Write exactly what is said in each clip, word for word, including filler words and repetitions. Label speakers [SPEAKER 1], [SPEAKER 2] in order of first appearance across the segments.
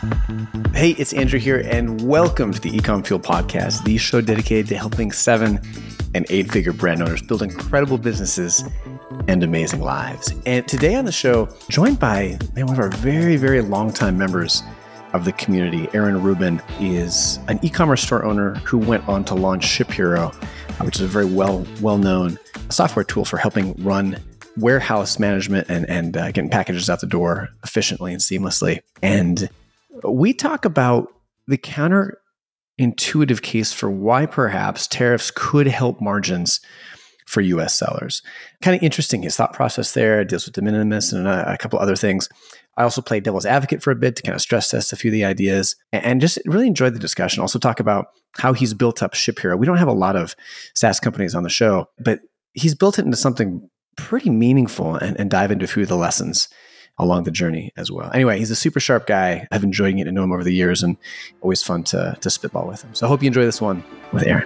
[SPEAKER 1] Hey, it's Andrew here, and welcome to the Ecom Fuel Podcast, the show dedicated to helping seven and eight-figure brand owners build incredible businesses and amazing lives. And today on the show, joined by man, one of our very, very long-time members of the community, Aaron Rubin, is an e-commerce store owner who went on to launch ShipHero, which is a very well, well-known software tool for helping run warehouse management and, and uh, getting packages out the door efficiently and seamlessly. And we talk about the counterintuitive case for why perhaps tariffs could help margins for U S sellers. Kind of interesting, his thought process there. It deals with de minimis and a, a couple other things. I also played devil's advocate for a bit to kind of stress test a few of the ideas and, and just really enjoyed the discussion. Also talk about how he's built up ShipHero. We don't have a lot of SaaS companies on the show, but he's built it into something pretty meaningful and, and dive into a few of the lessons along the journey as well. Anyway, he's a super sharp guy. I've enjoyed getting to know him over the years and always fun to, to spitball with him. So I hope you enjoy this one with Aaron.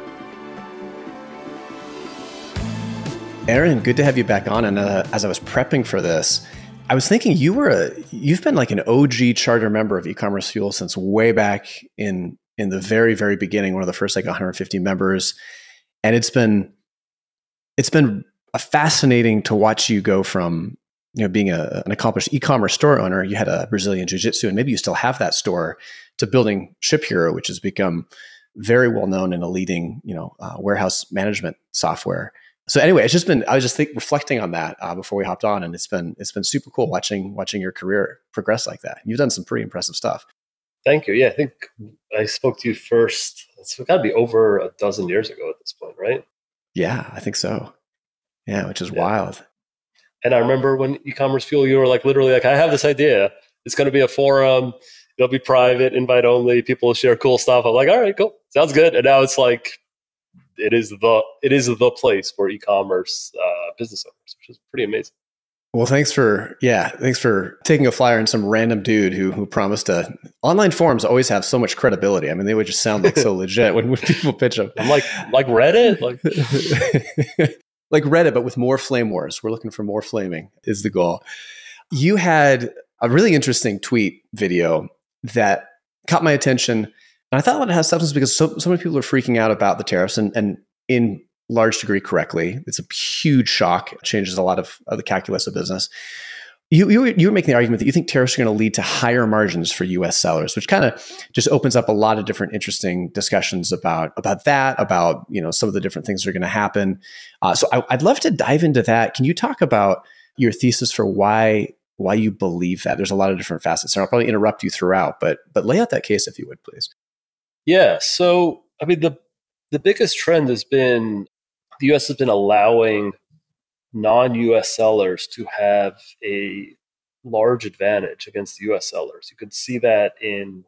[SPEAKER 1] Aaron, good to have you back on. And uh, as I was prepping for this, I was thinking you were a, you've been like an O G charter member of E-commerce Fuel since way back in, in the very, very beginning, one of the first like one hundred fifty members. And it's been, it's been a fascinating to watch you go from, you know, being a, an accomplished e-commerce store owner. You had a Brazilian jiu-jitsu, and maybe you still have that store, to building ShipHero, which has become very well known in a leading, you know, uh, warehouse management software. So anyway, it's just been, I was just think, reflecting on that uh, before we hopped on, and it's been, it's been super cool watching, watching your career progress like that. You've done some pretty impressive stuff.
[SPEAKER 2] Thank you. Yeah, I think I spoke to you first. It's got to be over a dozen years ago at this point, right?
[SPEAKER 1] Yeah, I think so. Yeah, which is
[SPEAKER 2] yeah.
[SPEAKER 1] wild.
[SPEAKER 2] And I remember when E-commerce Fuel, you were like, literally like, I have this idea. It's going to be a forum. It'll be private, invite only. People will share cool stuff. I'm like, all right, cool. Sounds good. And now it's like, it is the, it is the place for e-commerce uh, business owners, which is pretty amazing.
[SPEAKER 1] Well, thanks for, yeah, thanks for taking a flyer on some random dude who who promised to, online forums always have so much credibility. I mean, they would just sound like so legit when, when people pitch them.
[SPEAKER 2] I'm like, like Reddit? Like,
[SPEAKER 1] like Reddit, but with more flame wars. We're looking for more flaming is the goal. You had a really interesting tweet video that caught my attention. And I thought it has substance because so, so many people are freaking out about the tariffs, and, and in large degree correctly. It's a huge shock. It changes a lot of, of the calculus of business. You, you, you were making the argument that you think tariffs are going to lead to higher margins for U S sellers, which kind of just opens up a lot of different interesting discussions about, about that, about, you know, some of the different things that are going to happen. Uh, so I, I'd love to dive into that. Can you talk about your thesis for why why you believe that? There's a lot of different facets, and I'll probably interrupt you throughout, but but lay out that case if you would, please.
[SPEAKER 2] Yeah. So I mean, the the biggest trend has been the U S has been allowing non-U S sellers to have a large advantage against the U S sellers. You could see that in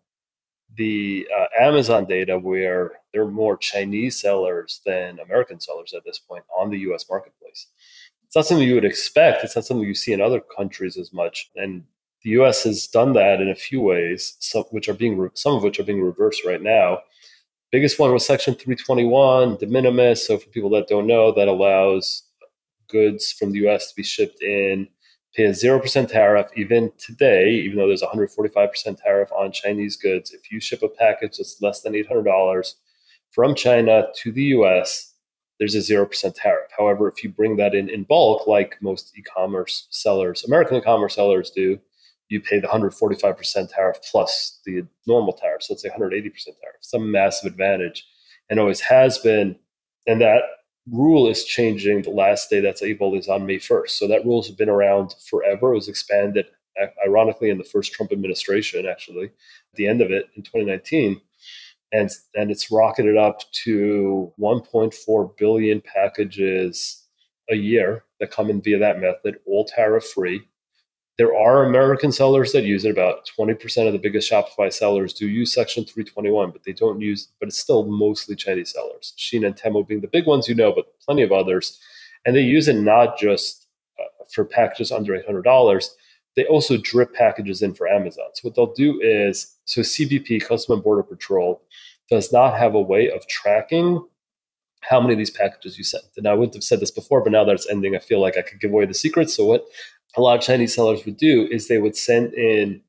[SPEAKER 2] the uh, Amazon data, where there are more Chinese sellers than American sellers at this point on the U S marketplace. It's not something you would expect. It's not something you see in other countries as much. And the U S has done that in a few ways, some, which are being re- some of which are being reversed right now. Biggest one was Section three twenty-one, de minimis. So for people that don't know, that allows goods from the U S to be shipped in, pay a zero percent tariff. Even today, even though there's a one hundred forty-five percent tariff on Chinese goods, if you ship a package that's less than eight hundred dollars from China to the U S, there's a zero percent tariff. However, if you bring that in in bulk, like most e-commerce sellers, American e-commerce sellers do, you pay the one hundred forty-five percent tariff plus the normal tariff. So let's say one hundred eighty percent tariff. It's a massive advantage and always has been. And that rule is changing. The last day that's able is on May first. So that rule has been around forever. It was expanded, ironically, in the first Trump administration, actually, at the end of it in twenty nineteen. And, and it's rocketed up to one point four billion packages a year that come in via that method, all tariff-free. There are American sellers that use it. About twenty percent of the biggest Shopify sellers do use Section three twenty-one, but they don't use, but it's still mostly Chinese sellers. Shein and Temu being the big ones, you know, but plenty of others. And they use it not just uh, for packages under eight hundred dollars. They also drip packages in for Amazon. So what they'll do is, so C B P, Customs and Border Patrol, does not have a way of tracking how many of these packages you sent. And I wouldn't have said this before, but now that it's ending, I feel like I could give away the secret. So what a lot of Chinese sellers would do is they would send in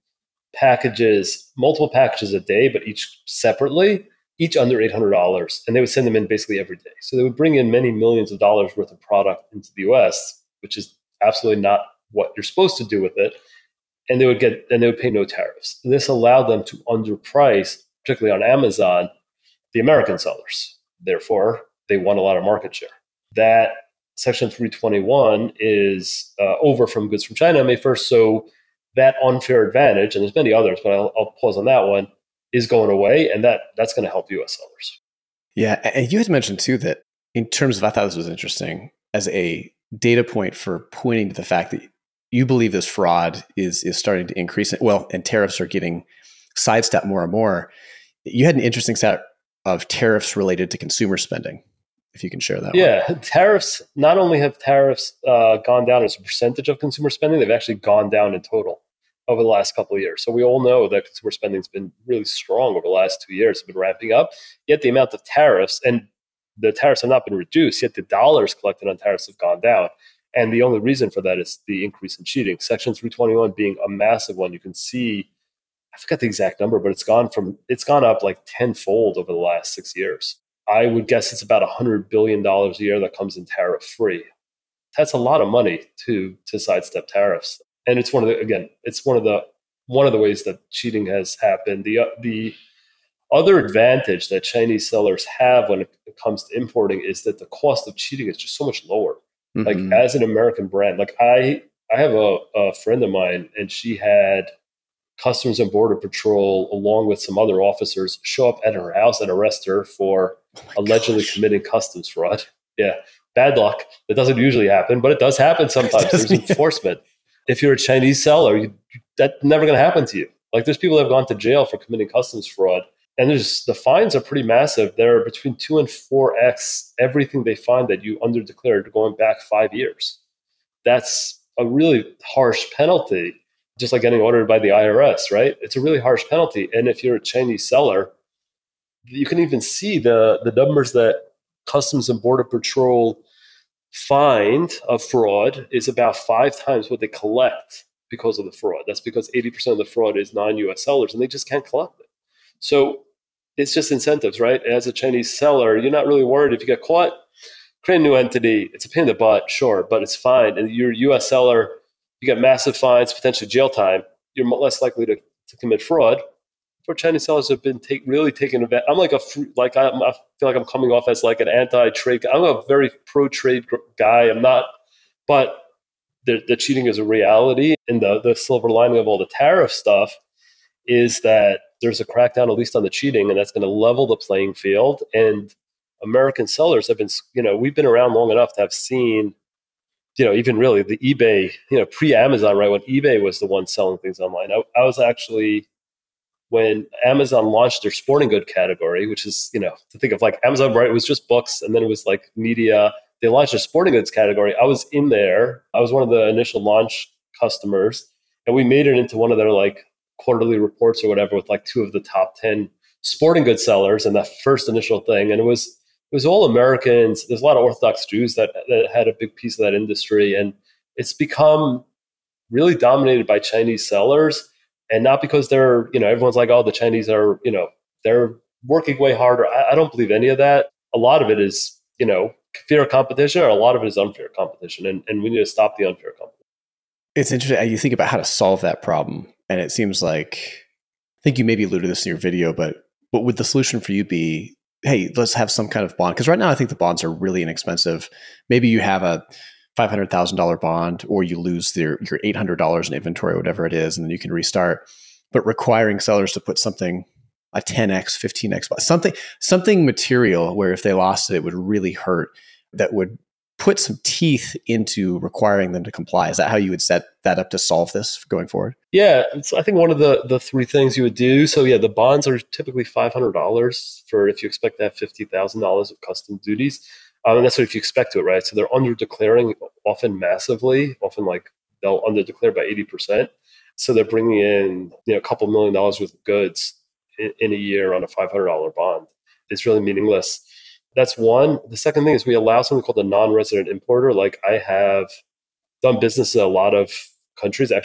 [SPEAKER 2] packages, multiple packages a day, but each separately, each under eight hundred dollars. And they would send them in basically every day. So they would bring in many millions of dollars worth of product into the U S, which is absolutely not what you're supposed to do with it. And they would get, and they would pay no tariffs. This allowed them to underprice, particularly on Amazon, the American sellers. Therefore, they won a lot of market share. That Section three twenty-one is uh, over from goods from China May first. So that unfair advantage, and there's many others, but I'll, I'll pause on that one, is going away. And that that's going to help U S sellers.
[SPEAKER 1] Yeah. And you had mentioned too that in terms of, I thought this was interesting as a data point for pointing to the fact that you believe this fraud is is starting to increase. Well, and tariffs are getting sidestepped more and more. You had an interesting set of tariffs related to consumer spending, if you can share that.
[SPEAKER 2] Yeah,
[SPEAKER 1] one.
[SPEAKER 2] Tariffs, not only have tariffs uh, gone down as a percentage of consumer spending, they've actually gone down in total over the last couple of years. So we all know that consumer spending has been really strong over the last two years, it's been ramping up. Yet the amount of tariffs, and the tariffs have not been reduced, yet the dollars collected on tariffs have gone down. And the only reason for that is the increase in cheating. Section three twenty-one being a massive one. You can see, I forget the exact number, but it's gone from it's gone up like tenfold over the last six years. I would guess it's about one hundred billion dollars a year that comes in tariff free. That's a lot of money to to sidestep tariffs. And it's one of the, again, it's one of the one of the ways that cheating has happened. The uh, the other advantage that Chinese sellers have when it comes to importing is that the cost of cheating is just so much lower. Mm-hmm. Like as an American brand, like I I have a, a friend of mine, and she had Customs and Border Patrol, along with some other officers, show up at her house and arrest her for oh allegedly gosh. committing customs fraud. Yeah, bad luck. It doesn't usually happen, but it does happen sometimes. There's enforcement. If you're a Chinese seller, you, that's never going to happen to you. Like there's people that have gone to jail for committing customs fraud, and there's the fines are pretty massive. They're between two and four x everything they find that you underdeclared going back five years. That's a really harsh penalty. Just like getting audited by the I R S, right? It's a really harsh penalty. And if you're a Chinese seller, you can even see the, the numbers that Customs and Border Patrol find of fraud is about five times what they collect because of the fraud. That's because eighty percent of the fraud is non-U S sellers, and they just can't collect it. So it's just incentives, right? As a Chinese seller, you're not really worried if you get caught. Create a new entity. It's a pain in the butt, sure, but it's fine. And you're a U S seller, you get massive fines, potentially jail time. You're less likely to, to commit fraud. For Chinese sellers have been take, really taking advantage. I'm like a like I, I feel like I'm coming off as like an anti-trade. I'm a very pro-trade guy. I'm not, but the, the cheating is a reality. And the the silver lining of all the tariff stuff is that there's a crackdown at least on the cheating, and that's going to level the playing field. And American sellers have been, you know, we've been around long enough to have seen. You know, even really the eBay, you know, pre-Amazon, right? When eBay was the one selling things online. I, I was actually, when Amazon launched their sporting good category, which is, you know, to think of like Amazon, right? It was just books, and then it was like media. They launched their sporting goods category. I was in there. I was one of the initial launch customers, and we made it into one of their like quarterly reports or whatever with like two of the top ten sporting goods sellers and that first initial thing. And it was, It was all Americans. There's a lot of Orthodox Jews that, that had a big piece of that industry. And it's become really dominated by Chinese sellers. And not because they're, you know, everyone's like, oh, the Chinese are, you know, they're working way harder. I, I don't believe any of that. A lot of it is, you know, fair competition, or a lot of it is unfair competition. And, and we need to stop the unfair competition.
[SPEAKER 1] It's interesting. You think about how to solve that problem. And it seems like, I think you maybe alluded to this in your video, but what would the solution for you be? Hey, let's have some kind of bond. Because right now I think the bonds are really inexpensive. Maybe you have a five hundred thousand dollars bond, or you lose their, your eight hundred dollars in inventory, whatever it is, and then you can restart. But requiring sellers to put something, a ten x, fifteen x, something, something material where if they lost it, it would really hurt, that would put some teeth into requiring them to comply. Is that how you would set that up to solve this going forward?
[SPEAKER 2] Yeah, it's, I think one of the, the three things you would do. So yeah, the bonds are typically five hundred dollars for if you expect to have fifty thousand dollars of custom duties. Um, and that's what if you expect to it, right? So they're under declaring often massively, often like they'll under declare by eighty percent. So they're bringing in, you know, a couple million dollars worth of goods in, in a year on a five hundred dollars bond. It's really meaningless. That's one. The second thing is we allow something called a non-resident importer. Like I have done business in a lot of countries, actually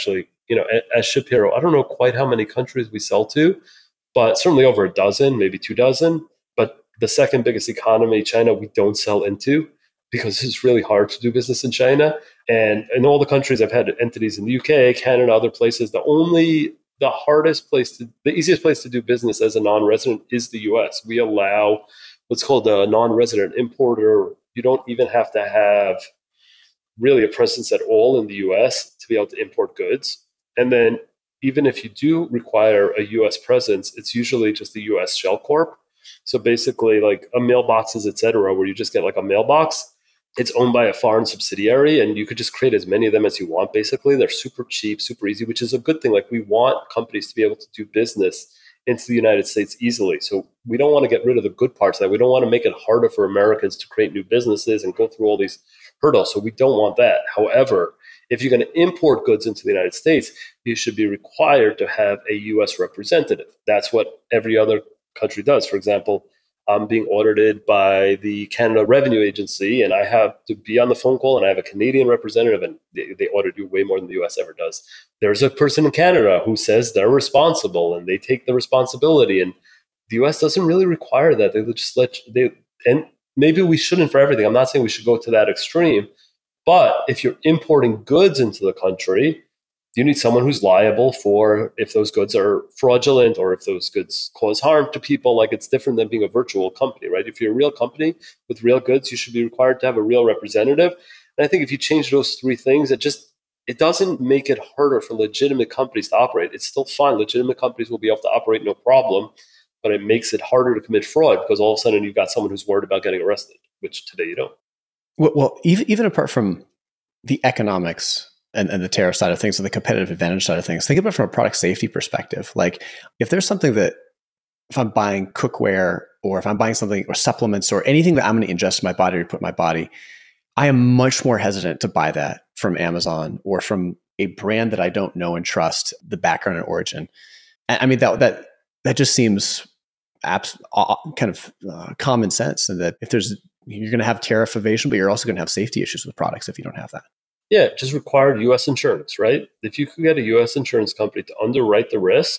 [SPEAKER 2] you know, as Shapiro, I don't know quite how many countries we sell to, but certainly over a dozen, maybe two dozen. But the second biggest economy, China, we don't sell into because it's really hard to do business in China. And in all the countries, I've had entities in the U K, Canada, other places. The only, the hardest place to, the easiest place to do business as a non-resident is the U S. We allow what's called a non-resident importer. You don't even have to have really a presence at all in the U S to be able to import goods. And then even if you do require a U S presence, it's usually just a U S shell corp. So basically like a mailboxes, et cetera, where you just get like a mailbox. It's owned by a foreign subsidiary and you could just create as many of them as you want. Basically, they're super cheap, super easy, which is a good thing. Like we want companies to be able to do business into the United States easily. So we don't want to get rid of the good parts of that. We don't want to make it harder for Americans to create new businesses and go through all these hurdles. So we don't want that. However, if you're going to import goods into the United States, you should be required to have a U S representative. That's what every other country does. For example, I'm being audited by the Canada Revenue Agency, and I have to be on the phone call, and I have a Canadian representative, and they, they audit you way more than the U S ever does. There's a person in Canada who says they're responsible, and they take the responsibility, and the U S doesn't really require that. They just let they, and maybe we shouldn't for everything. I'm not saying we should go to that extreme, but if you're importing goods into the country, you need someone who's liable for if those goods are fraudulent or if those goods cause harm to people. Like it's different than being a virtual company, right? If you're a real company with real goods, you should be required to have a real representative. And I think if you change those three things, it just, it doesn't make it harder for legitimate companies to operate. It's still fine. Legitimate companies will be able to operate no problem, but it makes it harder to commit fraud because all of a sudden you've got someone who's worried about getting arrested, which today you don't.
[SPEAKER 1] Well, well even, even apart from the economics and, and the tariff side of things and the competitive advantage side of things, think about it from a product safety perspective. Like if there's something that, if I'm buying cookware or if I'm buying something or supplements or anything that I'm going to ingest in my body or put in my body, I am much more hesitant to buy that from Amazon or from a brand that I don't know and trust the background and origin. I mean, that that that just seems abs- kind of uh, common sense. And that if there's, you're going to have tariff evasion, but you're also going to have safety issues with products if you don't have that.
[SPEAKER 2] Yeah, just required U S insurance, right? If you could get a U S insurance company to underwrite the risk,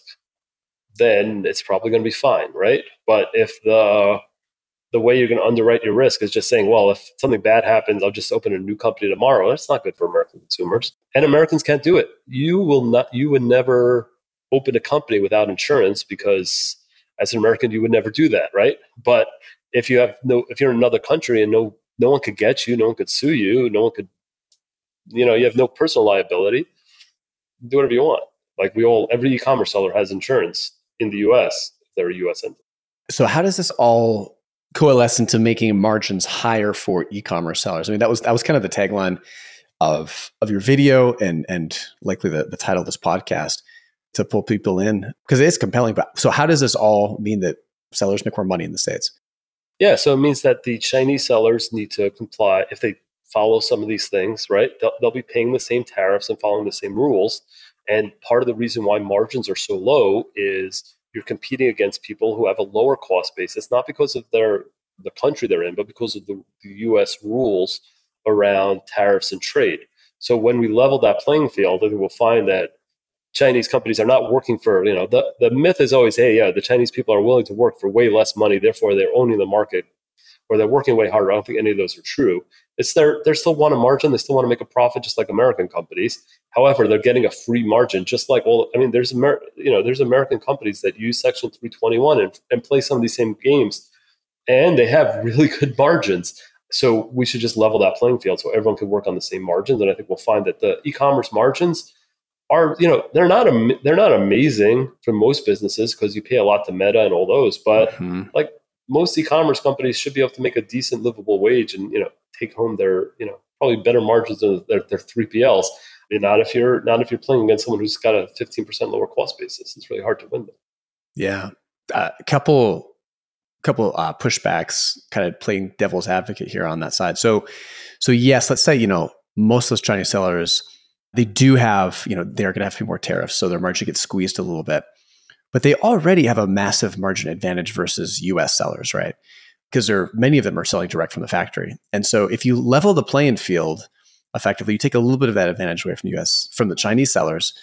[SPEAKER 2] then it's probably going to be fine, right? But if the the way you're going to underwrite your risk is just saying, well, if something bad happens, I'll just open a new company tomorrow, that's not good for American consumers. And Americans can't do it. You will not. You would never open a company without insurance because as an American, you would never do that, right? But if you have no, if you're in another country and no no one could get you, no one could sue you, no one could, you know, you have no personal liability, do whatever you want. Like we all, every e-commerce seller has insurance in the U S if they're a U S entity.
[SPEAKER 1] So how does this all coalesce into making margins higher for e-commerce sellers? I mean, that was that was kind of the tagline of of your video and and likely the, the title of this podcast, to pull people in because it is compelling. But so how does this all mean that sellers make more money in the States?
[SPEAKER 2] Yeah, so it means that the Chinese sellers need to comply if they follow some of these things, right? They'll, they'll be paying the same tariffs and following the same rules. And part of the reason why margins are so low is you're competing against people who have a lower cost base. It's not because of their the country they're in, but because of the, the U S rules around tariffs and trade. So when we level that playing field, I think we'll find that Chinese companies are not working for, you know, the, the myth is always, hey, yeah, the Chinese people are willing to work for way less money, therefore they're owning the market, or they're working way harder. I don't think any of those are true. It's they're, they still want a margin. They still want to make a profit just like American companies. However, they're getting a free margin, just like all, I mean, there's, Amer, you know, there's American companies that use Section three twenty-one and, and play some of these same games, and they have really good margins. So we should just level that playing field so everyone can work on the same margins. And I think we'll find that the e-commerce margins are, you know, they're not they're not amazing for most businesses because you pay a lot to Meta and all those, but mm-hmm. like most e-commerce companies should be able to make a decent livable wage and, you know, take home their, you know, probably better margins than their, their three P Ls. And not if you're not if you're playing against someone who's got a fifteen percent lower cost basis. It's really hard to win them.
[SPEAKER 1] Yeah, a uh, couple couple uh, pushbacks, kind of playing devil's advocate here on that side. So, so yes, let's say, you know, most of those Chinese sellers, they do have, you know, they're going to have to pay more tariffs, so their margin gets squeezed a little bit. But they already have a massive margin advantage versus U S sellers, right? Because there, many of them are selling direct from the factory. And so if you level the playing field effectively, you take a little bit of that advantage away from U S, from the Chinese sellers,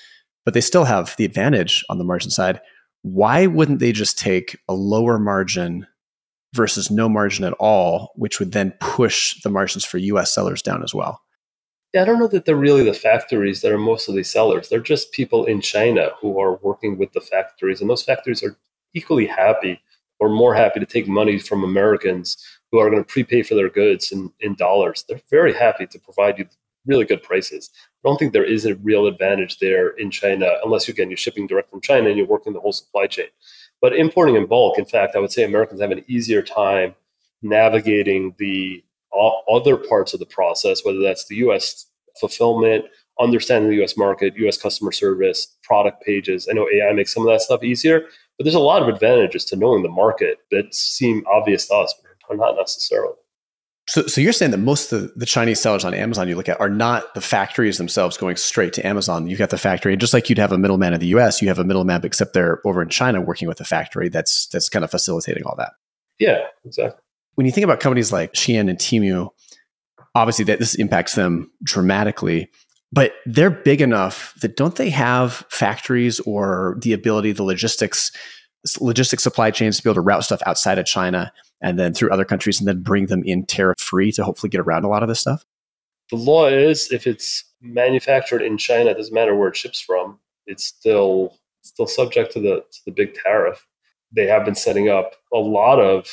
[SPEAKER 1] but they still have the advantage on the margin side. Why wouldn't they just take a lower margin versus no margin at all, which would then push the margins for U S sellers down as well?
[SPEAKER 2] Yeah, I don't know that they're really the factories that are mostly sellers. They're just people in China who are working with the factories, and those factories are equally happy or more happy to take money from Americans who are going to prepay for their goods in, in dollars. They're very happy to provide you really good prices. I don't think there is a real advantage there in China, unless, again, you're shipping direct from China and you're working the whole supply chain. But importing in bulk, in fact, I would say Americans have an easier time navigating the other parts of the process, whether that's the U S fulfillment, understanding the U S market, U S customer service, product pages. I know A I makes some of that stuff easier, but there's a lot of advantages to knowing the market that seem obvious to us, but not necessarily.
[SPEAKER 1] So, so you're saying that most of the, the Chinese sellers on Amazon you look at are not the factories themselves going straight to Amazon. You've got the factory, and just like you'd have a middleman in the U S, you have a middleman, except they're over in China working with the factory that's that's kind of facilitating all that.
[SPEAKER 2] Yeah, exactly.
[SPEAKER 1] When you think about companies like Shein and Temu, obviously that this impacts them dramatically, but they're big enough that don't they have factories or the ability, the logistics, logistics supply chains to be able to route stuff outside of China and then through other countries and then bring them in tariff free to hopefully get around a lot of this stuff?
[SPEAKER 2] The law is if it's manufactured in China, it doesn't matter where it ships from, it's still still subject to the to the big tariff. They have been setting up a lot of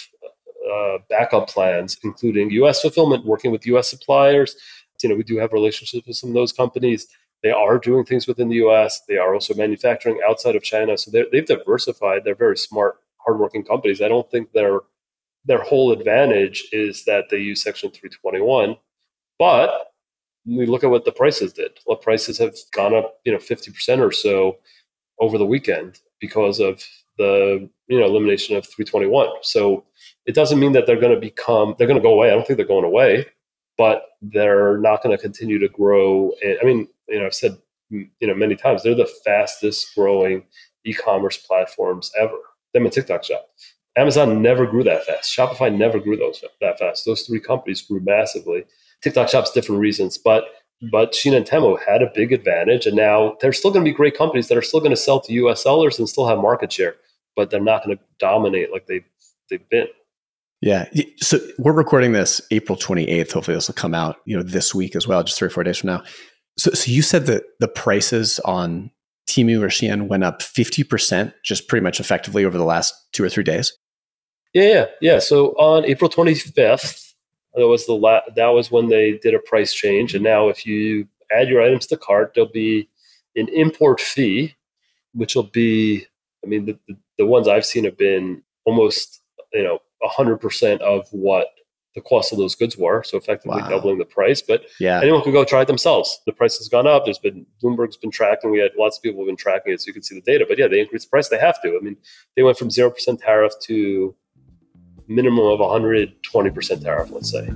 [SPEAKER 2] uh, backup plans, including U S fulfillment, working with U S suppliers. You know, we do have relationships with some of those companies. They are doing things within the U S. They are also manufacturing outside of China. So they've diversified. They're very smart, hardworking companies. I don't think their their whole advantage is that they use Section three twenty-one. But we look at what the prices did. What prices have gone up, you know, fifty percent or so over the weekend because of the, you know, elimination of three twenty-one. So it doesn't mean that they're going to become, they're going to go away. I don't think they're going away, but they're not going to continue to grow. And I mean, you know, I've said, you know, many times, they're the fastest growing e-commerce platforms ever. Them and TikTok Shop. Amazon never grew that fast. Shopify never grew those that fast. Those three companies grew massively. TikTok Shop's different reasons, but but Shein and Temu had a big advantage, and now they're still going to be great companies that are still going to sell to U S sellers and still have market share, but they're not going to dominate like they've they've been.
[SPEAKER 1] Yeah. So we're recording this April twenty-eighth. Hopefully this will come out, you know, this week as well, just three or four days from now. So, so you said that the prices on Temu or Shein went up fifty percent just pretty much effectively over the last two or three days?
[SPEAKER 2] Yeah, yeah, yeah. So on April twenty-fifth, that was the la- that was when they did a price change. And now if you add your items to cart, there'll be an import fee, which will be, I mean, the, the, the ones I've seen have been almost, you know, one hundred percent of what the cost of those goods were. So effectively wow. doubling the price. But yeah. anyone can go try it themselves. The price has gone up. There's been, Bloomberg's been tracking. We had lots of people have been tracking it so you can see the data. But yeah, they increased the price. They have to. I mean, they went from zero percent tariff to minimum of one hundred twenty percent tariff, let's say.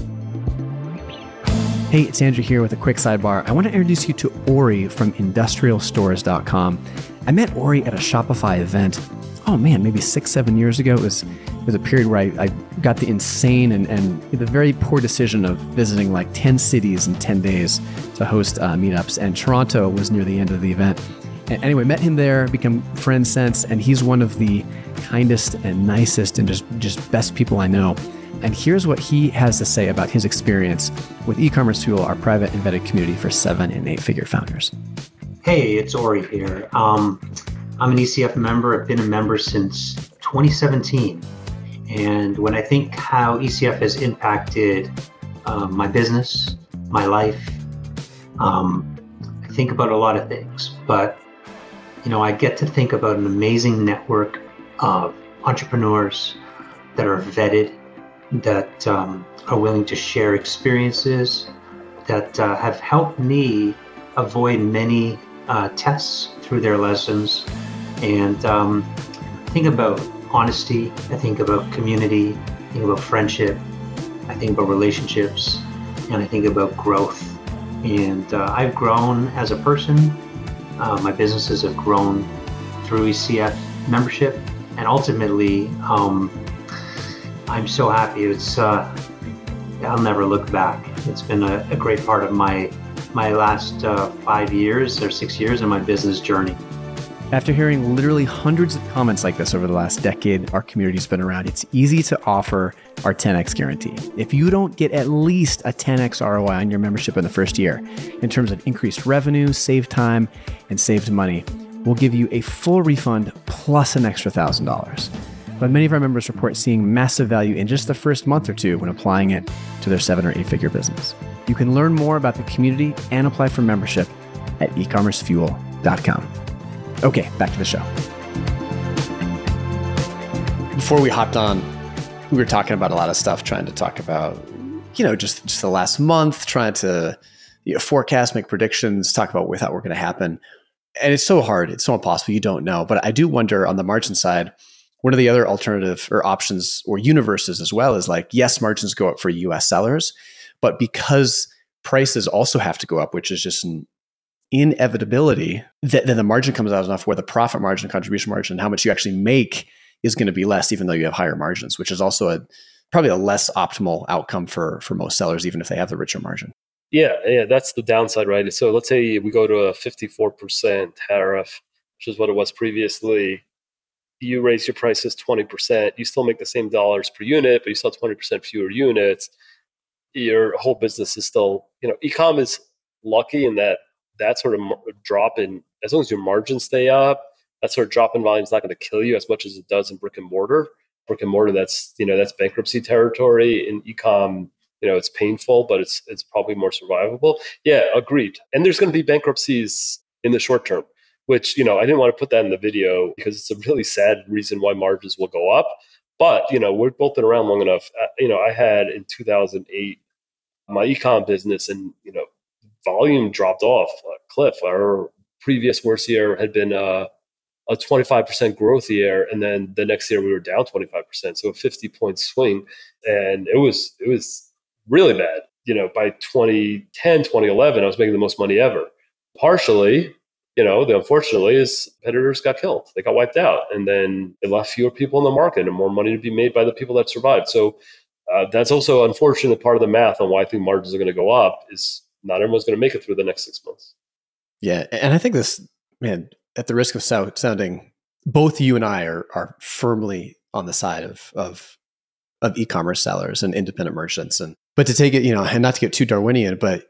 [SPEAKER 1] Hey, it's Andrew here with a quick sidebar. I want to introduce you to Ori from industrial stores dot com. I met Ori at a Shopify event. Oh man, maybe six, seven years ago. It was, it was a period where I, I got the insane and, and the very poor decision of visiting like ten cities in ten days to host uh, meetups. And Toronto was near the end of the event. And anyway, met him there, become friends since, and he's one of the kindest and nicest and just, just best people I know. And here's what he has to say about his experience with E-Commerce Fuel, our private and vetted community for seven and eight figure founders.
[SPEAKER 3] Hey, it's Ori here. Um, I'm an E C F member. I've been a member since twenty seventeen. And when I think how E C F has impacted uh, my business, my life, um, I think about a lot of things. But, you know, I get to think about an amazing network of entrepreneurs that are vetted, that um, are willing to share experiences, that uh, have helped me avoid many uh, tests through their lessons. And um, I think about honesty, I think about community, I think about friendship, I think about relationships, and I think about growth. And uh, I've grown as a person. Uh, my businesses have grown through E C F membership. And ultimately, um, I'm so happy. It's uh, I'll never look back. It's been a, a great part of my my last uh, five years or six years in my business journey.
[SPEAKER 1] After hearing literally hundreds of comments like this over the last decade our community's been around, it's easy to offer our ten X guarantee. If you don't get at least a ten X R O I on your membership in the first year, in terms of increased revenue, saved time, and saved money, we'll give you a full refund plus an extra one thousand dollars. But many of our members report seeing massive value in just the first month or two when applying it to their seven or eight figure business. You can learn more about the community and apply for membership at e commerce fuel dot com. Okay, back to the show. Before we hopped on, we were talking about a lot of stuff, trying to talk about, you know, just, just the last month, trying to you know, forecast, make predictions, talk about what we thought were going to happen. And it's so hard. It's so impossible. You don't know. But I do wonder on the margin side, one of the other alternative or options or universes as well is like, yes, margins go up for U S sellers, but because prices also have to go up, which is just an inevitability, that then the margin comes out enough where the profit margin, contribution margin, and how much you actually make is going to be less, even though you have higher margins, which is also a probably a less optimal outcome for for most sellers, even if they have the richer margin.
[SPEAKER 2] Yeah, yeah, that's the downside, right? So let's say we go to a fifty-four percent tariff, which is what it was previously. You raise your prices twenty percent, you still make the same dollars per unit, but you sell twenty percent fewer units. Your whole business is still, you know, e-com is lucky in that that sort of drop in, as long as your margins stay up, that sort of drop in volume is not going to kill you as much as it does in brick and mortar. Brick and mortar, that's, you know, that's bankruptcy territory. In e-com, you know, it's painful, but it's it's probably more survivable. Yeah, agreed. And there's going to be bankruptcies in the short term, which, you know, I didn't want to put that in the video because it's a really sad reason why margins will go up. But, you know, we've both been around long enough. Uh, you know, I had in two thousand eight my e-com business, and, you know, volume dropped off a cliff. Our previous worst year had been uh, a twenty-five percent growth year, and then the next year we were down twenty-five percent, so a fifty point swing, and it was it was really bad. You know, by twenty ten, twenty eleven, I was making the most money ever. Partially, you know, the unfortunately is competitors got killed, they got wiped out, and then it left fewer people in the market and more money to be made by the people that survived. So uh, that's also an unfortunate part of the math on why I think margins are going to go up is not everyone's going to make it through the next six months.
[SPEAKER 1] Yeah. And I think this, man, at the risk of sound, sounding, both you and I are are firmly on the side of, of, of e-commerce sellers and independent merchants. And, but to take it, you know, and not to get too Darwinian, but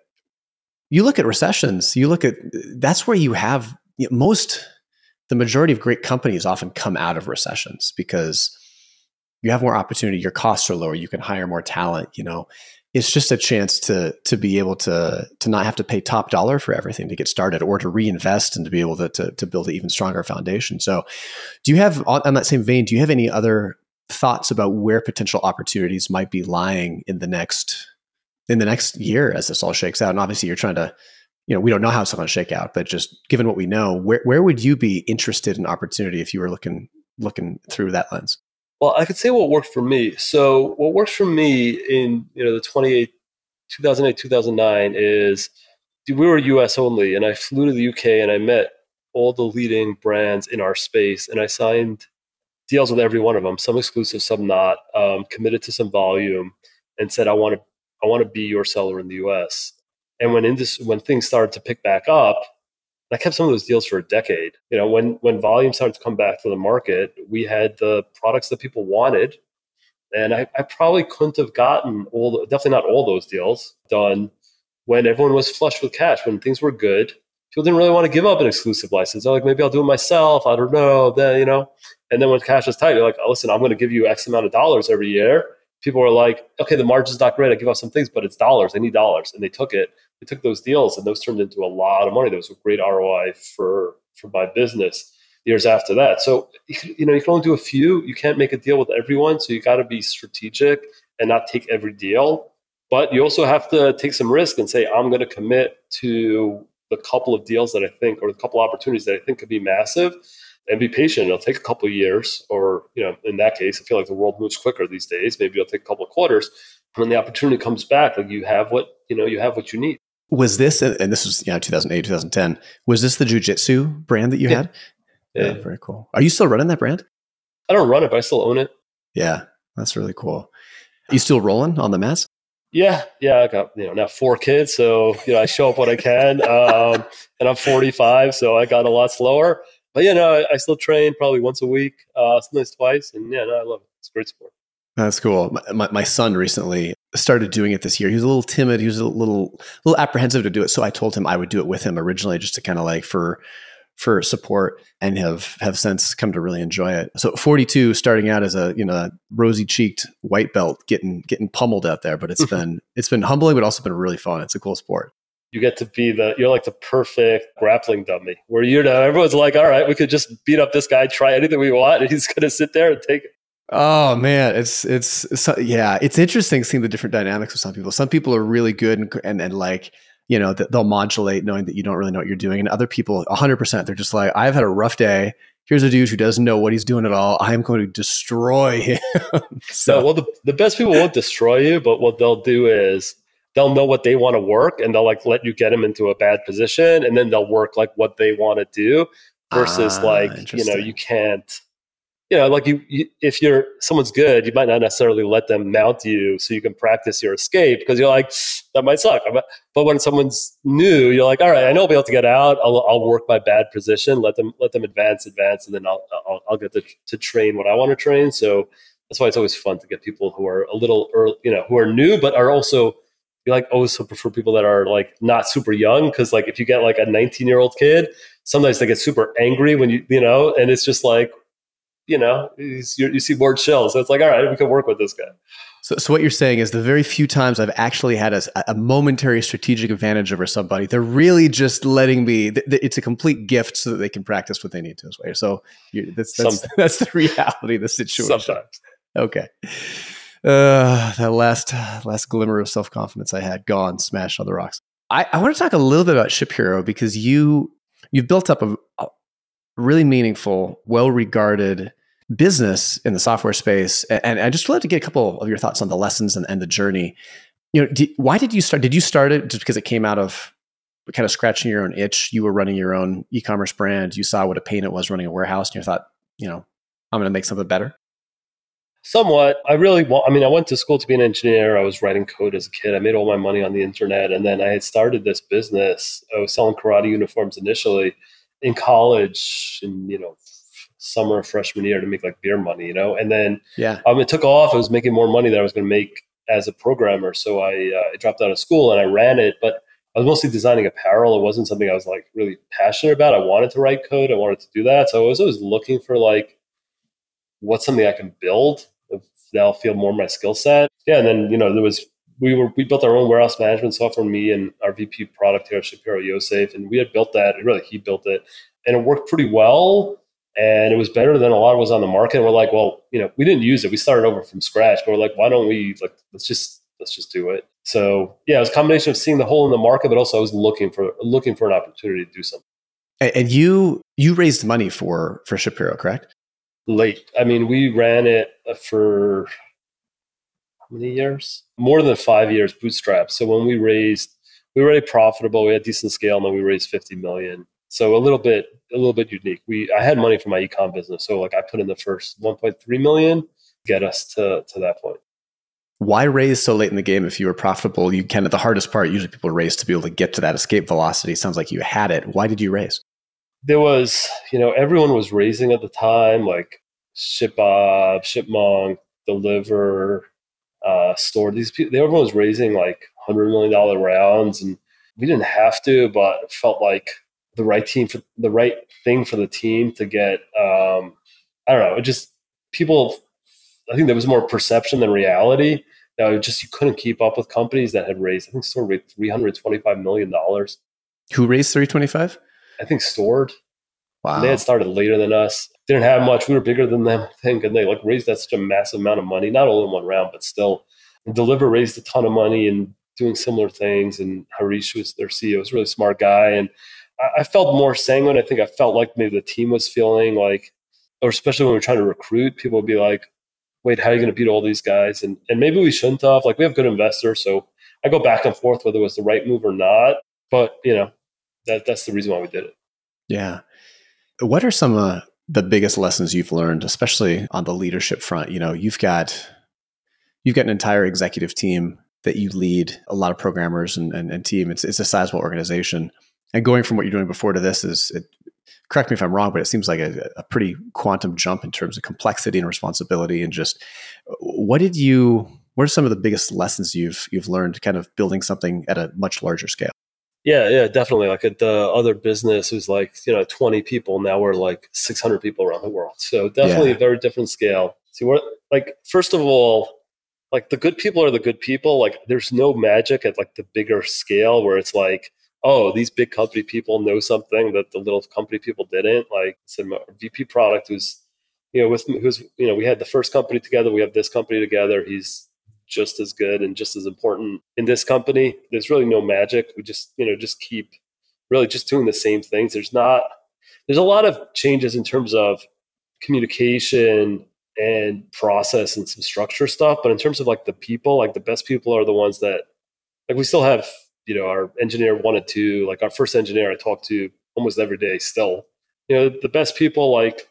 [SPEAKER 1] you look at recessions, you look at, that's where you have you know, most, the majority of great companies often come out of recessions because you have more opportunity, your costs are lower, you can hire more talent, you know. It's just a chance to to be able to to not have to pay top dollar for everything to get started, or to reinvest and to be able to to, to build an even stronger foundation. So, do you have, on that same vein, do you have any other thoughts about where potential opportunities might be lying in the next in the next year as this all shakes out? And obviously, you're trying to, you know, we don't know how it's going to shake out, but just given what we know, where where would you be interested in opportunity if you were looking looking through that lens?
[SPEAKER 2] Well, I could say what worked for me. So what works for me in, you know, the twenty-eight, two thousand eight, two thousand nine is we were U S only, and I flew to the U K and I met all the leading brands in our space, and I signed deals with every one of them, some exclusive, some not, um, committed to some volume, and said, I want to I want to be your seller in the U S. And when in this, when things started to pick back up, I kept some of those deals for a decade. You know, when when volume started to come back to the market, we had the products that people wanted, and I, I probably couldn't have gotten all, the, definitely not all those deals done when everyone was flush with cash, when things were good. People didn't really want to give up an exclusive license. They're like, maybe I'll do it myself. I don't know. Then, you know, and then when cash was tight, you're like, oh, listen, I'm going to give you X amount of dollars every year. People were like, okay, the margin's not great. I give up some things, but it's dollars. I need dollars, and they took it. They took those deals, and those turned into a lot of money. That was a great R O I for, for my business years after that. So, you know, you can only do a few. You can't make a deal with everyone. So you got to be strategic and not take every deal. But you also have to take some risk and say, I'm going to commit to the couple of deals that I think, or the couple of opportunities that I think could be massive, and be patient. It'll take a couple of years, or, you know, in that case, I feel like the world moves quicker these days. Maybe it'll take a couple of quarters. When the opportunity comes back, like you have what, you know, you have what you need.
[SPEAKER 1] Was this, and this was, you know, two thousand eight, two thousand ten, was this the Jiu-Jitsu brand that you
[SPEAKER 2] yeah.
[SPEAKER 1] had?
[SPEAKER 2] Yeah.
[SPEAKER 1] yeah. Very cool. Are you still running that brand?
[SPEAKER 2] I don't run it, but I still own it.
[SPEAKER 1] Yeah. That's really cool. Are you still rolling on the mats?
[SPEAKER 2] Yeah, yeah, I got you know now four kids, so you know I show up when I can, um, and I'm forty-five, so I got a lot slower. But you know, I, I still train probably once a week, uh, sometimes twice, and yeah, no, I love it. It's a great sport.
[SPEAKER 1] That's cool. My, my, my son recently started doing it this year. He was a little timid. He was a little, little apprehensive to do it. So I told him I would do it with him originally, just to kind of like for, for support, and have, have since come to really enjoy it. So forty-two, starting out as a, you know, rosy cheeked white belt, getting, getting pummeled out there, but it's been, it's been humbling, but also been really fun. It's a cool sport.
[SPEAKER 2] You get to be the, you're like the perfect grappling dummy where, you know, everyone's like, all right, we could just beat up this guy, try anything we want, and he's going to sit there and take it.
[SPEAKER 1] Oh man, it's, it's, it's yeah, it's interesting seeing the different dynamics of some people. Some people are really good and, and, and like, you know, they'll modulate knowing that you don't really know what you're doing. And other people, a hundred percent, they're just like, I've had a rough day. Here's a dude who doesn't know what he's doing at all. I am going to destroy him. So,
[SPEAKER 2] no, well, the, the best people won't destroy you, but what they'll do is they'll know what they want to work, and they'll like let you get them into a bad position, and then they'll work like what they want to do versus
[SPEAKER 1] ah,
[SPEAKER 2] like, you know, you can't, you know, like you, you, if you're someone's good, you might not necessarily let them mount you so you can practice your escape, because you're like, that might suck. But when someone's new, you're like, all right, I know I'll be able to get out. I'll, I'll work my bad position, let them, let them advance, advance, and then I'll, I'll, I'll get to, to train what I want to train. So that's why it's always fun to get people who are a little early, you know, who are new, but are also, you like also prefer people that are like not super young. Cause like if you get like a nineteen year old kid, sometimes they get super angry when you, you know, and it's just like, you know, you, you see more chill. So it's like, all right, we can work with this guy.
[SPEAKER 1] So, so what you're saying is the very few times I've actually had a, a momentary strategic advantage over somebody, they're really just letting me, th- th- it's a complete gift so that they can practice what they need to as well. So you, that's, that's, that's the reality of the situation.
[SPEAKER 2] Sometimes.
[SPEAKER 1] Okay. Uh, that last, last glimmer of self-confidence I had gone, smashed on the rocks. I, I want to talk a little bit about ShipHero, because you, you've built up a, a really meaningful, well-regarded business in the software space. And I just wanted to get a couple of your thoughts on the lessons and, and the journey. You know, did, why did you start? Did you start it just because it came out of kind of scratching your own itch? You were running your own e-commerce brand. You saw what a pain it was running a warehouse, and you thought, you know, I'm going to make something better.
[SPEAKER 2] Somewhat. I really want, I mean, I went to school to be an engineer. I was writing code as a kid. I made all my money on the internet. And then I had started this business. I was selling karate uniforms initially in college, in, you know, summer freshman year to make like beer money, you know, and then
[SPEAKER 1] yeah,
[SPEAKER 2] um, it took off. I was making more money than I was going to make as a programmer. So I, uh, I dropped out of school and I ran it, but I was mostly designing apparel. It wasn't something I was like really passionate about. I wanted to write code. I wanted to do that. So I was always looking for like, what's something I can build that'll feel more my skill set. Yeah. And then, you know, there was, we were, we built our own warehouse management software, me and our V P product here at ShipHero, Yosef, and we had built that. Really, he built it, and it worked pretty well. And it was better than a lot of was on the market. And we're like, well, you know, we didn't use it. We started over from scratch, but we're like, why don't we like, let's just, let's just do it. So yeah, it was a combination of seeing the hole in the market, but also I was looking for, looking for an opportunity to do something.
[SPEAKER 1] And you, you raised money for, for ShipHero, correct?
[SPEAKER 2] Late. I mean, we ran it for how many years? More than five years bootstrapped. So when we raised, we were already profitable. We had decent scale, and then we raised fifty million. So a little bit, a little bit unique. We, I had money for my ecom business. So like I put in the first one point three million to get us to, to that point.
[SPEAKER 1] Why raise so late in the game if you were profitable? You can, the hardest part, usually people raise to be able to get to that escape velocity. Sounds like you had it. Why did you raise?
[SPEAKER 2] There was, you know, everyone was raising at the time, like ShipBob, ShipMonk, Deliver, uh, Store. These people, everyone was raising like one hundred million dollars rounds, and we didn't have to, but it felt like the right team for the right thing for the team to get. Um, I don't know. It just people. I think there was more perception than reality. That it just you couldn't keep up with companies that had raised. I think Store raised three hundred twenty-five million dollars.
[SPEAKER 1] Who raised three twenty-five?
[SPEAKER 2] I think Stored.
[SPEAKER 1] Wow.
[SPEAKER 2] And they had started later than us. Didn't have much. We were bigger than them, I think. And they like raised that such a massive amount of money, not all in one round, but still. And Deliver raised a ton of money and doing similar things. And Harish was their C E O. He was a really smart guy. And I, I felt more sanguine. I think I felt like maybe the team was feeling like, or especially when we were trying to recruit, people would be like, wait, how are you going to beat all these guys? And and maybe we shouldn't have. Like, we have good investors. So I go back and forth whether it was the right move or not. But, you know, that that's the reason why we did it.
[SPEAKER 1] Yeah. What are some of the biggest lessons you've learned, especially on the leadership front? You know, you've got you've got an entire executive team that you lead a lot of programmers and, and, and team. It's, it's a sizable organization. And going from what you're doing before to this is, it, correct me if I'm wrong, but it seems like a, a pretty quantum jump in terms of complexity and responsibility. And just what did you, what are some of the biggest lessons you've you've learned kind of building something at a much larger scale?
[SPEAKER 2] Yeah, yeah, definitely. Like at the other business was like, you know, twenty people. Now we're like six hundred people around the world. So definitely yeah. a very different scale. See, we're like, first of all, like the good people are the good people. Like there's no magic at like the bigger scale where it's like, oh, these big company people know something that the little company people didn't. Like some V P product who's, you know, with who's, you know, we had the first company together. We have this company together. He's just as good and just as important in this company. There's really no magic. We just, you know, just keep really just doing the same things. There's not, there's a lot of changes in terms of communication and process and some structure stuff. But in terms of like the people, like the best people are the ones that, like we still have, you know, our engineer one and two, like our first engineer I talk to almost every day still. You know, the best people like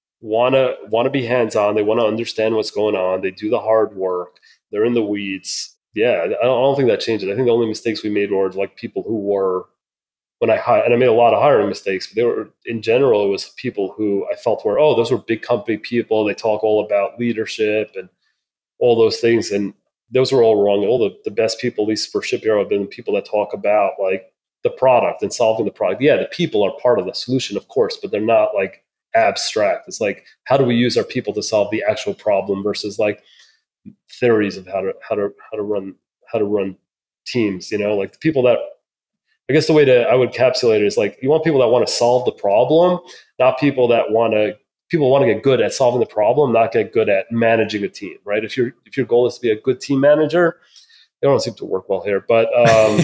[SPEAKER 2] wanna wanna be hands-on, they want to understand what's going on, they do the hard work, they're in the weeds. Yeah, I don't, I don't think that changes. I think the only mistakes we made were like people who were when I hired, and I made a lot of hiring mistakes, but they were in general, it was people who I felt were, oh, those were big company people, they talk all about leadership and all those things. And those were all wrong. All the, the best people, at least for Ship Hero, have been the people that talk about like the product and solving the product. Yeah, the people are part of the solution, of course, but they're not like abstract. It's like, how do we use our people to solve the actual problem versus like theories of how to how to how to run how to run teams. You know, like the people that, I guess the way to I would encapsulate it is like you want people that want to solve the problem, not people that want to. People want to get good at solving the problem, not get good at managing a team, right? If your if your goal is to be a good team manager, it don't seem to work well here. But um,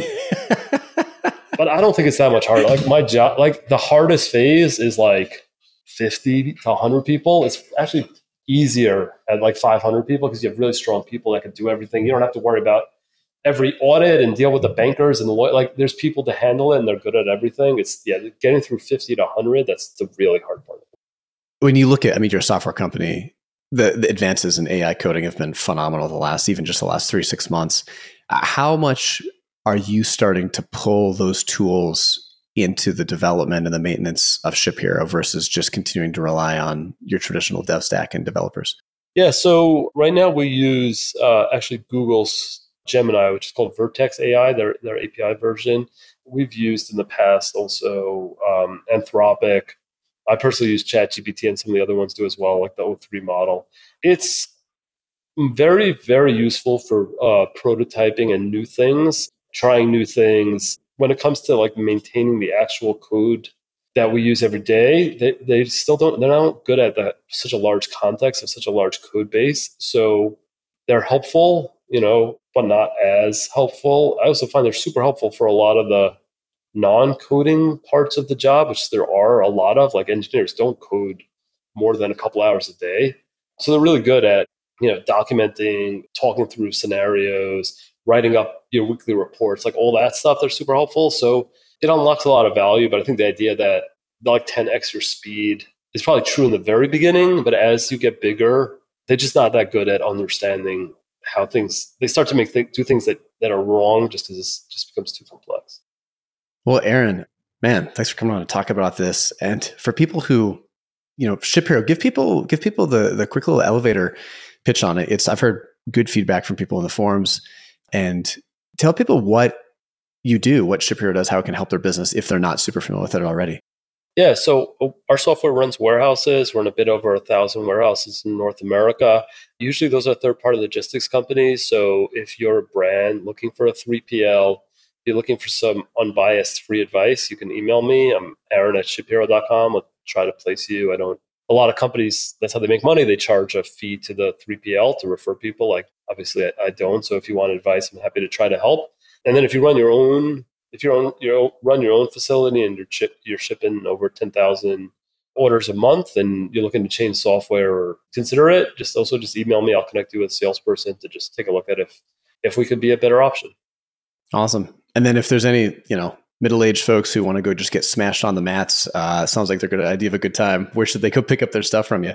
[SPEAKER 2] but I don't think it's that much harder. Like my job, like the hardest phase is like fifty to one hundred people. It's actually easier at like five hundred people because you have really strong people that can do everything. You don't have to worry about every audit and deal with the bankers and the lawyer. Like there's people to handle it and they're good at everything. It's yeah, getting through fifty to one hundred. That's the really hard part.
[SPEAKER 1] When you look at, I mean, you're a software company, the, the advances in A I coding have been phenomenal the last, even just the last three, six months. Uh, how much are you starting to pull those tools into the development and the maintenance of Ship Hero versus just continuing to rely on your traditional dev stack and developers?
[SPEAKER 2] Yeah, so right now we use uh, actually Google's Gemini, which is called Vertex A I, their, their A P I version. We've used in the past also um, Anthropic. I personally use ChatGPT and some of the other ones do as well, like the O three model. It's very, very useful for uh, prototyping and new things, trying new things. When it comes to like maintaining the actual code that we use every day, they, they still don't, they're not good at that, such a large context of such a large code base. So they're helpful, you know, but not as helpful. I also find they're super helpful for a lot of the non-coding parts of the job, which there are a lot of. Like engineers don't code more than a couple hours a day. So they're really good at, you know, documenting, talking through scenarios, writing up your weekly reports, like all that stuff. They're super helpful. So it unlocks a lot of value. But I think the idea that like ten x your speed is probably true in the very beginning. But as you get bigger, they're just not that good at understanding how things, they start to make th- do things that, that are wrong just because it just becomes too complex.
[SPEAKER 1] Well, Aaron, man, thanks for coming on to talk about this. And for people who, you know, Ship Hero, give people give people the the quick little elevator pitch on it. It's I've heard good feedback from people in the forums, and tell people what you do, what Ship Hero does, how it can help their business if they're not super familiar with it already.
[SPEAKER 2] Yeah, so our software runs warehouses. We're in a bit over a thousand warehouses in North America. Usually those are third-party logistics companies. So if you're a brand looking for a three P L, you're looking for some unbiased free advice, you can email me. I'm Aaron at ship hero dot com. I'll try to place you. I don't, a lot of companies, that's how they make money. They charge a fee to the three P L to refer people. Like obviously I, I don't. So if you want advice, I'm happy to try to help. And then if you run your own, if you run your, run your own facility and you're, chip, you're shipping over ten thousand orders a month and you're looking to change software or consider it, just also just email me. I'll connect you with a salesperson to just take a look at if, if we could be a better option.
[SPEAKER 1] Awesome. And then if there's any, you know, middle-aged folks who want to go just get smashed on the mats, uh, sounds like they're going to idea of a good time. Where should they go pick up their stuff from you?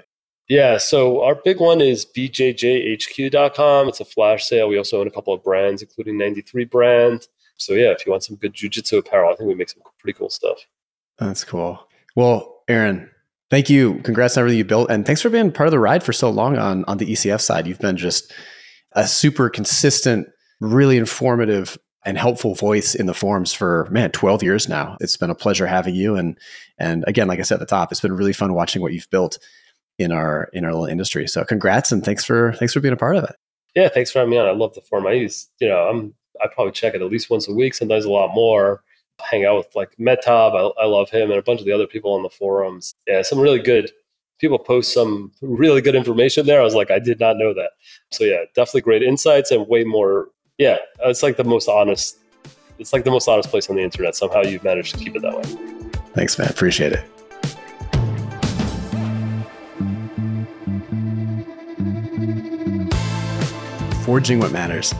[SPEAKER 2] Yeah, so our big one is b j j h q dot com. It's a flash sale. We also own a couple of brands, including ninety-three brand. So yeah, if you want some good jiu-jitsu apparel, I think we make some pretty cool stuff.
[SPEAKER 1] That's cool. Well, Aaron, thank you. Congrats on everything you built. And thanks for being part of the ride for so long on, on the E C F side. You've been just a super consistent, really informative and helpful voice in the forums for, man, twelve years now. It's been a pleasure having you. And, and again, like I said at the top, it's been really fun watching what you've built in our, in our little industry. So congrats and thanks for, thanks for being a part of it.
[SPEAKER 2] Yeah. Thanks for having me on. I love the forum. I use, you know, I'm, I probably check it at least once a week, sometimes a lot more. Hang out with like Metab. I, I love him and a bunch of the other people on the forums. Yeah. Some really good people post some really good information there. I was like, I did not know that. So yeah, definitely great insights and way more. Yeah. It's like the most honest, it's like the most honest place on the internet. Somehow you've managed to keep it that way.
[SPEAKER 1] Thanks, man. Appreciate it. Forging what matters.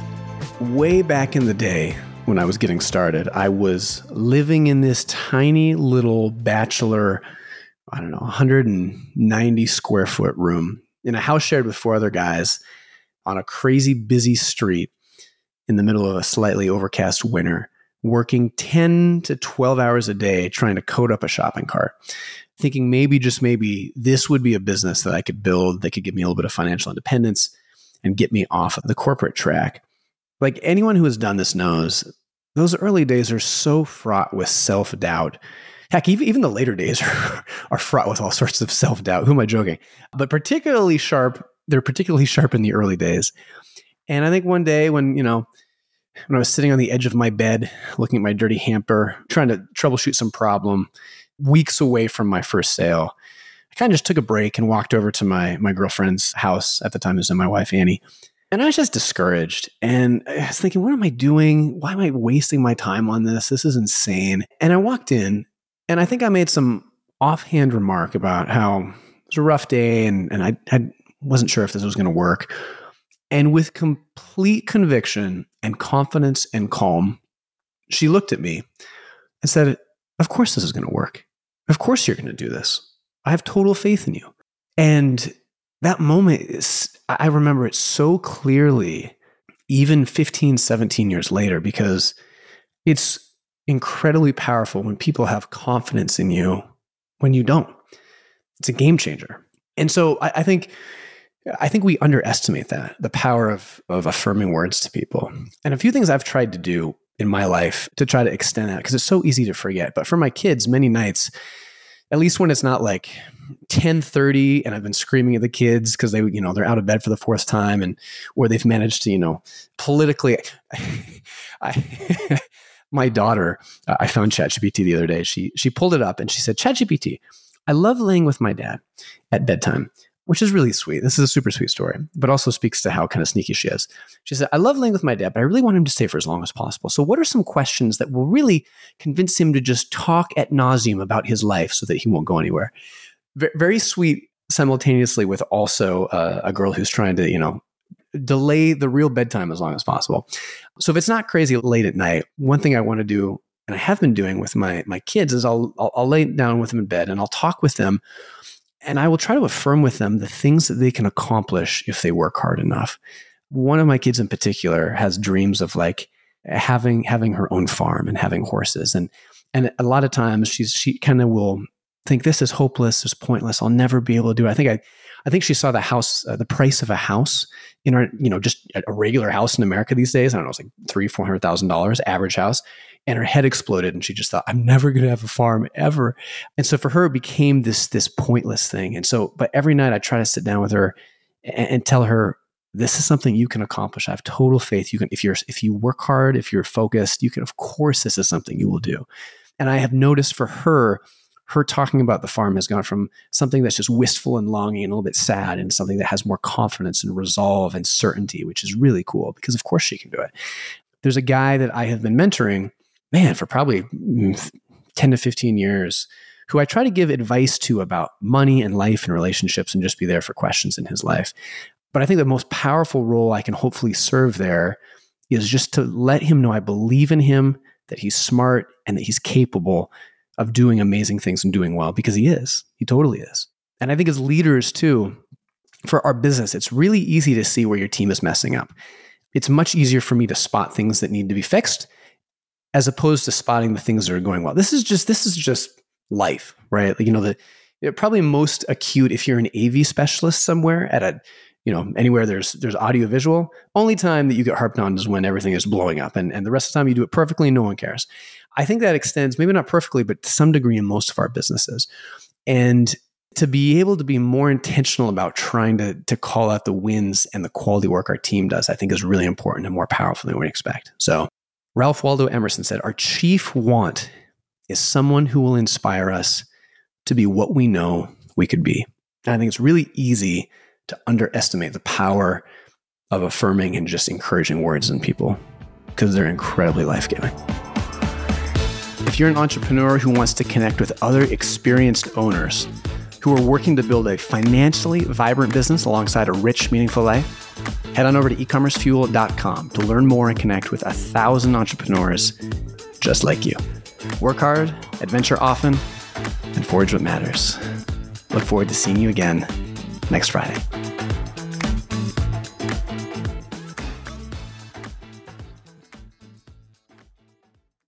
[SPEAKER 1] Way back in the day when I was getting started, I was living in this tiny little bachelor, I don't know, one hundred ninety square foot room in a house shared with four other guys on a crazy busy street in the middle of a slightly overcast winter, working ten to twelve hours a day trying to code up a shopping cart, thinking maybe, just maybe, this would be a business that I could build that could give me a little bit of financial independence and get me off of the corporate track. Like anyone who has done this knows, those early days are so fraught with self-doubt. Heck, even, even the later days are, are fraught with all sorts of self-doubt. Who am I joking? But particularly sharp, they're particularly sharp in the early days. And I think one day when, you know, when I was sitting on the edge of my bed, looking at my dirty hamper, trying to troubleshoot some problem, weeks away from my first sale, I kind of just took a break and walked over to my, my girlfriend's house. At the time, it was my wife, Annie. And I was just discouraged. And I was thinking, what am I doing? Why am I wasting my time on this? This is insane. And I walked in, and I think I made some offhand remark about how it was a rough day, and, and I, I wasn't sure if this was going to work. And with complete conviction and confidence and calm, she looked at me and said, of course this is going to work. Of course you're going to do this. I have total faith in you. And that moment is, I remember it so clearly, even fifteen, seventeen years later, because it's incredibly powerful when people have confidence in you when you don't. It's a game changer. And so I, I think I think we underestimate that, the power of, of affirming words to people. And a few things I've tried to do in my life to try to extend that, because it's so easy to forget. But for my kids, many nights, at least when it's not like ten thirty and I've been screaming at the kids because they, you know, they're out of bed for the fourth time, and or they've managed to, you know, politically, I, my daughter, uh, I found ChatGPT the other day. She she pulled it up and she said, ChatGPT, I love laying with my dad at bedtime, which is really sweet. This is a super sweet story, but also speaks to how kind of sneaky she is. She said, I love laying with my dad, but I really want him to stay for as long as possible. So what are some questions that will really convince him to just talk ad nauseum about his life so that he won't go anywhere? V- very sweet, simultaneously with also uh, a girl who's trying to, you know, delay the real bedtime as long as possible. So if it's not crazy late at night, one thing I want to do, and I have been doing with my my kids, is I'll, I'll I'll lay down with them in bed and I'll talk with them, and I will try to affirm with them the things that they can accomplish if they work hard enough. One of my kids in particular has dreams of like having having her own farm and having horses, and and a lot of times she's she kind of will think this is hopeless, this is pointless, I'll never be able to do it. I think I I think she saw the house, uh, the price of a house in our, you know, just a regular house in America these days. I don't know, it's like three, four hundred thousand dollars average house, and her head exploded, and she just thought, I'm never going to have a farm ever. And so for her, it became this this pointless thing. And so, but every night I try to sit down with her and, and tell her, this is something you can accomplish. I have total faith. You can, if you're, if you work hard, if you're focused, you can, of course, this is something you will do. And I have noticed for her, her talking about the farm has gone from something that's just wistful and longing and a little bit sad, and something that has more confidence and resolve and certainty, which is really cool because of course she can do it. There's a guy that I have been mentoring, man, for probably ten to fifteen years, who I try to give advice to about money and life and relationships and just be there for questions in his life. But I think the most powerful role I can hopefully serve there is just to let him know I believe in him, that he's smart and that he's capable of doing amazing things and doing well, because he is. He totally is. And I think as leaders too, for our business, it's really easy to see where your team is messing up. It's much easier for me to spot things that need to be fixed as opposed to spotting the things that are going well. This is just this is just life, right? Like, you know, the you're probably most acute if you're an A V specialist somewhere at a, you know, anywhere there's there's audio visual. Only time that you get harped on is when everything is blowing up, and, and the rest of the time you do it perfectly and no one cares. I think that extends, maybe not perfectly, but to some degree in most of our businesses. And to be able to be more intentional about trying to, to call out the wins and the quality work our team does, I think is really important and more powerful than we expect. So Ralph Waldo Emerson said, our chief want is someone who will inspire us to be what we know we could be. And I think it's really easy to underestimate the power of affirming and just encouraging words in people because they're incredibly life-giving. If you're an entrepreneur who wants to connect with other experienced owners who are working to build a financially vibrant business alongside a rich, meaningful life, head on over to e commerce fuel dot com to learn more and connect with a thousand entrepreneurs just like you. Work hard, adventure often, and forge what matters. Look forward to seeing you again next Friday.